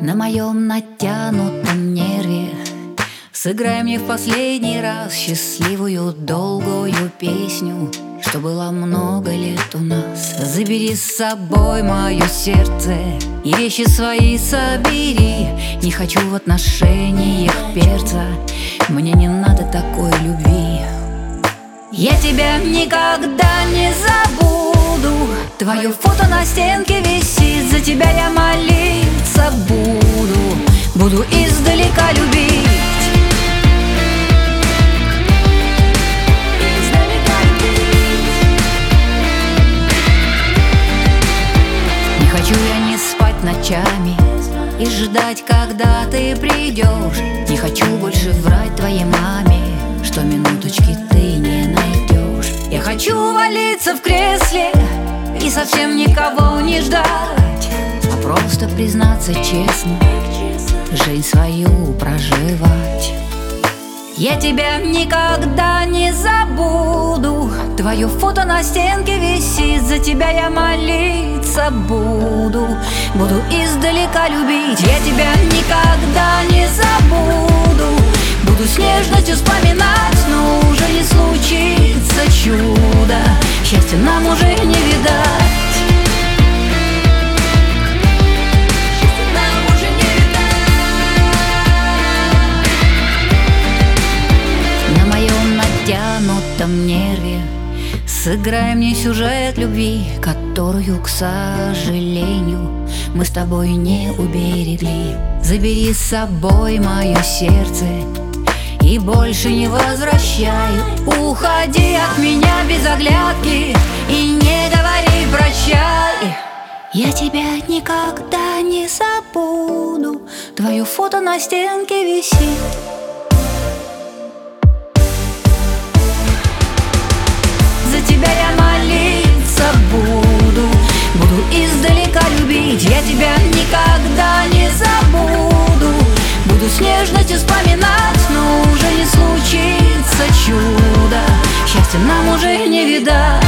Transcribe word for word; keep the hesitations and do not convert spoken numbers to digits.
На моем натянутом нерве сыграй мне в последний раз счастливую долгую песню, что было много лет у нас. Забери с собой мое сердце и вещи свои собери. Не хочу в отношениях перца, мне не надо такой любви. Я тебя никогда не забуду, твое фото на стенке висит, за тебя я молиться буду, буду издалека любить. Не хочу я не спать ночами и ждать, когда ты придешь. Не хочу больше врать твоей маме, что минуточки ты не найдешь. Я хочу валиться в кресле и совсем никого не ждать, а просто признаться честно, жизнь свою проживать. Я тебя никогда не забуду, твое фото на стенке висит, за тебя я молиться буду, буду издалека любить. Я тебя никогда не забуду, буду с нежностью вспоминать, но уже не случится чудо, счастья нам уже не видать. Натянутом нерве сыграй мне сюжет любви, которую, к сожалению, мы с тобой не уберегли. Забери с собой мое сердце и больше не возвращай. Уходи от меня без оглядки и не говори прощай. Я тебя никогда не забуду, твое фото на стенке висит. За тебя я молиться буду, буду издалека любить. Я тебя никогда не забуду, буду с нежностью вспоминать, но уже не случится чудо, счастья нам уже не видать.